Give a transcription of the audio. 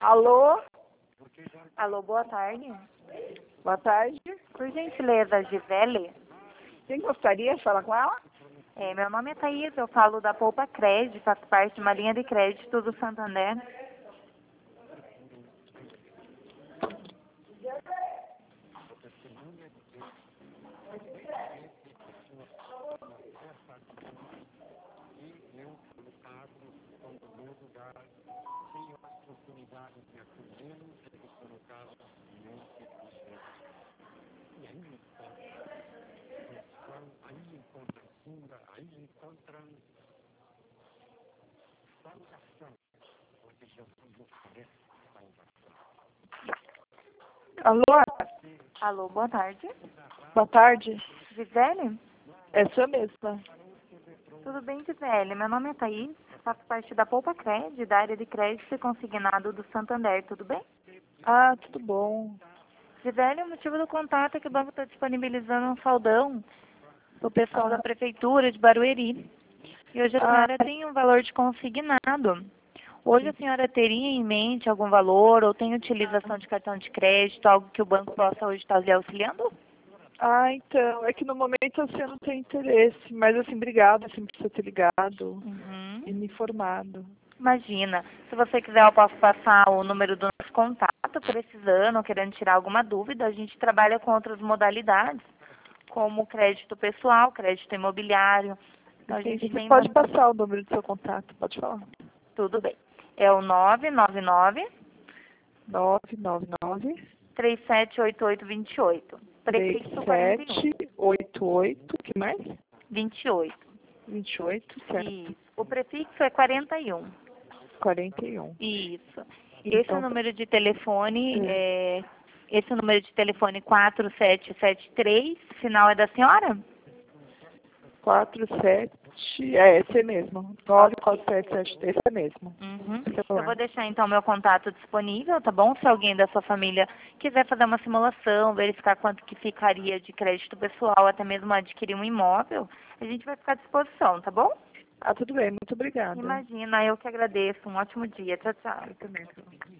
Alô? Alô, boa tarde. Boa tarde. Por gentileza, Gisele? Quem gostaria de falar com ela? Meu nome é Thaís, eu falo da Poupa Crédito, faço parte de uma linha de crédito do Santander. Alô? Alô, boa tarde. Boa tarde. Gisele? É sua mesma. Tudo bem, Gisele? Meu nome é Thaís, faço parte da Poupa Crédito, da área de crédito e consignado do Santander, tudo bem? Ah, tudo bom. Gisele, o motivo do contato é que o banco está disponibilizando um saldão para o pessoal da Prefeitura de Barueri. E hoje a senhora tem um valor de consignado. Hoje a senhora teria em mente algum valor ou tem utilização de cartão de crédito, algo que o banco possa hoje estar lhe auxiliando? Então, é que no momento assim, eu não tenho interesse, mas assim, obrigada assim, por você ter ligado e me informado. Imagina, se você quiser eu posso passar o número do nosso contato, precisando ou querendo tirar alguma dúvida, a gente trabalha com outras modalidades, como crédito pessoal, crédito imobiliário. Então a gente Você tem pode passar o número do seu contato, pode falar. tudo bem. É o 999 999 378828. Prefixo 41. 3788, que mais? 28. 28, certo. Isso. O prefixo é 41. 41. Isso. Esse Então, número de telefone esse número de telefone 4773, final é da senhora? 47, esse mesmo. 94773, esse mesmo. Uhum. Celular. Eu vou deixar então meu contato disponível, tá bom? Se alguém da sua família quiser fazer uma simulação, verificar quanto que ficaria de crédito pessoal, até mesmo adquirir um imóvel, a gente vai ficar à disposição, tá bom? Tudo bem, muito obrigada. Imagina, eu que agradeço. Um ótimo dia. Tchau, tchau. Eu também.